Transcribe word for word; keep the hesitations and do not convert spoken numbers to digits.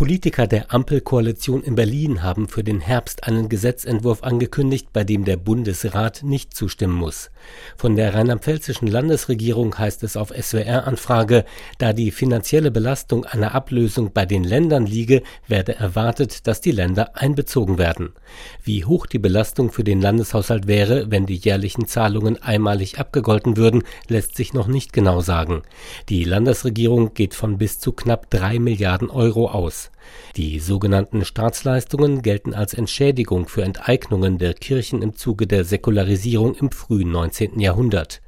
Politiker der Ampelkoalition in Berlin haben für den Herbst einen Gesetzentwurf angekündigt, bei dem der Bundesrat nicht zustimmen muss. Von der rheinland-pfälzischen Landesregierung heißt es auf S W R-Anfrage, da die finanzielle Belastung einer Ablösung bei den Ländern liege, werde erwartet, dass die Länder einbezogen werden. Wie hoch die Belastung für den Landeshaushalt wäre, wenn die jährlichen Zahlungen einmalig abgegolten würden, lässt sich noch nicht genau sagen. Die Landesregierung geht von bis zu knapp drei Milliarden Euro aus. Die sogenannten Staatsleistungen gelten als Entschädigung für Enteignungen der Kirchen im Zuge der Säkularisierung im frühen neunzehnten Jahrhundert.